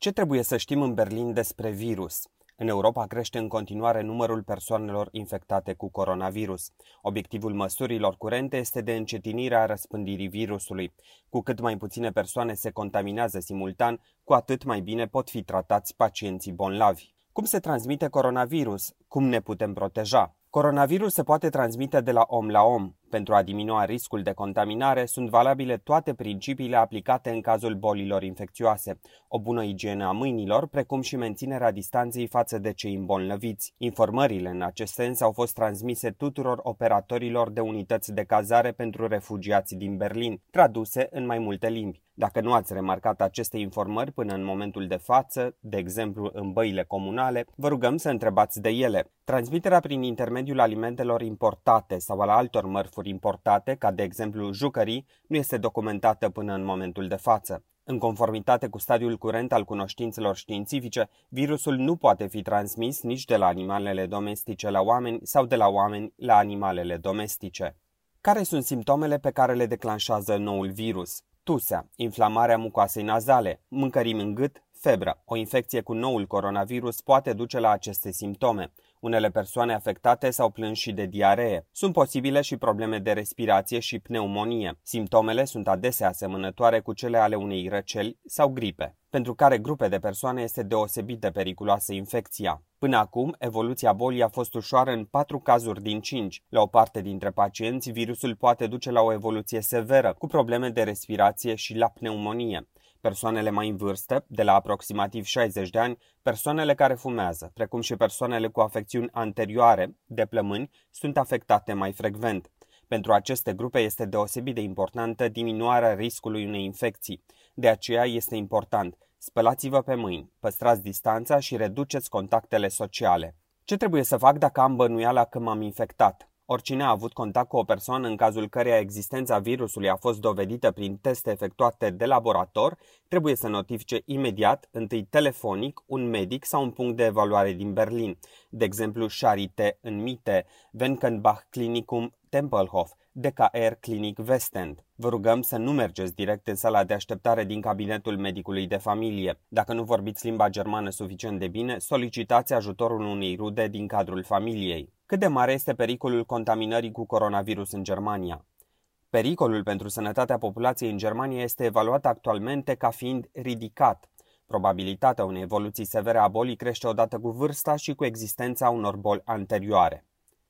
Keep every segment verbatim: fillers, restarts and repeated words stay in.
Ce trebuie să știm în Berlin despre virus? În Europa crește în continuare numărul persoanelor infectate cu coronavirus. Obiectivul măsurilor curente este de încetinirea răspândirii virusului. Cu cât mai puține persoane se contaminează simultan, cu atât mai bine pot fi tratați pacienții bolnavi. Cum se transmite coronavirus? Cum ne putem proteja? Coronavirus se poate transmite de la om la om. Pentru a diminua riscul de contaminare, sunt valabile toate principiile aplicate în cazul bolilor infecțioase. O bună igienă a mâinilor, precum și menținerea distanței față de cei îmbolnăviți. Informările în acest sens au fost transmise tuturor operatorilor de unități de cazare pentru refugiați din Berlin, traduse în mai multe limbi. Dacă nu ați remarcat aceste informări până în momentul de față, de exemplu în băile comunale, vă rugăm să întrebați de ele. Transmiterea prin intermediul alimentelor importate sau al altor mărfuri importate, ca de exemplu jucării, nu este documentată până în momentul de față. În conformitate cu stadiul curent al cunoștințelor științifice, virusul nu poate fi transmis nici de la animalele domestice la oameni sau de la oameni la animalele domestice. Care sunt simptomele pe care le declanșează noul virus? Tusea, inflamarea mucoasei nazale, mâncărimi în gât, febră. O infecție cu noul coronavirus poate duce la aceste simptome. Unele persoane afectate s-au plâns și de diaree. Sunt posibile și probleme de respirație și pneumonie. Simptomele sunt adesea asemănătoare cu cele ale unei răceli sau gripe. Pentru care grupe de persoane este deosebit de periculoasă infecția. Până acum, evoluția bolii a fost ușoară în patru cazuri din cinci. La o parte dintre pacienți, virusul poate duce la o evoluție severă, cu probleme de respirație și la pneumonie. Persoanele mai în vârstă, de la aproximativ șaizeci de ani, persoanele care fumează, precum și persoanele cu afecțiuni anterioare de plămâni, sunt afectate mai frecvent. Pentru aceste grupe este deosebit de importantă diminuarea riscului unei infecții. De aceea este important: spălați-vă pe mâini, păstrați distanța și reduceți contactele sociale. Ce trebuie să fac dacă am bănuiala că m-am infectat? Oricine a avut contact cu o persoană în cazul căreia existența virusului a fost dovedită prin teste efectuate de laborator, trebuie să notifice imediat, întâi telefonic, un medic sau un punct de evaluare din Berlin, de exemplu Charité în Mitte, Wenkenbach Klinikum Tempelhof, D K R Clinic Westend. Vă rugăm să nu mergeți direct în sala de așteptare din cabinetul medicului de familie. Dacă nu vorbiți limba germană suficient de bine, solicitați ajutorul unei rude din cadrul familiei. Cât de mare este pericolul contaminării cu coronavirus în Germania? Pericolul pentru sănătatea populației în Germania este evaluat actualmente ca fiind ridicat. Probabilitatea unei evoluții severe a bolii crește odată cu vârsta și cu existența unor boli anterioare.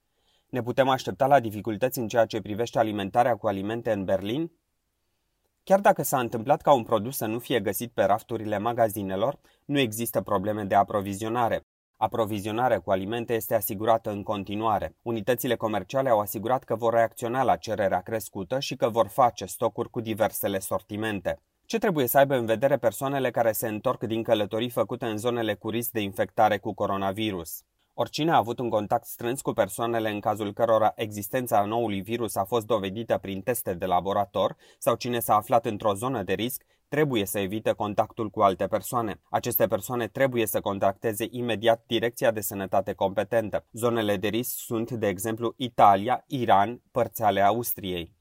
Ne putem aștepta la dificultăți în ceea ce privește alimentarea cu alimente în Berlin? Chiar dacă s-a întâmplat ca un produs să nu fie găsit pe rafturile magazinelor, nu există probleme de aprovizionare. Aprovizionarea cu alimente este asigurată în continuare. Unitățile comerciale au asigurat că vor reacționa la cererea crescută și că vor face stocuri cu diversele sortimente. Ce trebuie să aibă în vedere persoanele care se întorc din călătorii făcute în zonele cu risc de infectare cu coronavirus? Oricine a avut un contact strâns cu persoanele în cazul cărora existența noului virus a fost dovedită prin teste de laborator sau cine s-a aflat într-o zonă de risc, trebuie să evite contactul cu alte persoane. Aceste persoane trebuie să contacteze imediat Direcția de Sănătate competentă. Zonele de risc sunt, de exemplu, Italia, Iran, părți ale Austriei.